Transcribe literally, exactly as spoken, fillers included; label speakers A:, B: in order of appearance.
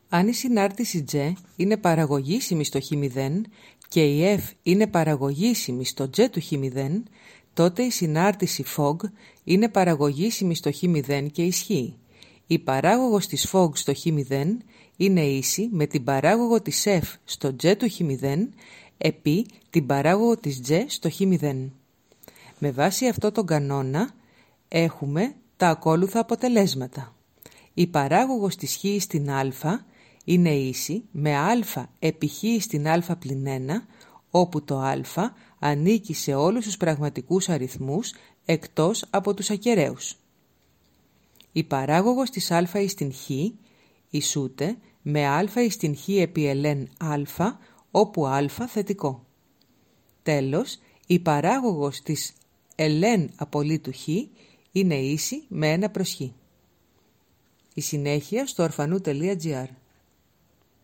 A: Αν η συνάρτηση G είναι παραγωγήσιμη στο χ μηδέν και η F είναι παραγωγήσιμη στο G του χ μηδέν, τότε η συνάρτηση Φογ είναι παραγωγήσιμη στο χ μηδέν και ισχύει. Η παράγωγος της Φογ στο χ μηδέν είναι ίση με την παράγωγο της F στο G του χ μηδέν επί την παράγωγο της G στο χ μηδέν. Με βάση αυτό τον κανόνα έχουμε τα ακόλουθα αποτελέσματα. Η παράγωγος της χ στην α είναι ίση με α επί χ στην α πλην ένα, όπου το α ανήκει σε όλους τους πραγματικούς αριθμούς εκτός από τους ακεραίους. Η παράγωγος της α στην χ ισούται με α στην χ επί ln α, όπου α θετικό. Τέλος, η παράγωγος της ln απολύτου χ είναι ίση με ένα προς χ. Η συνέχεια στο orphanou τελεία gr.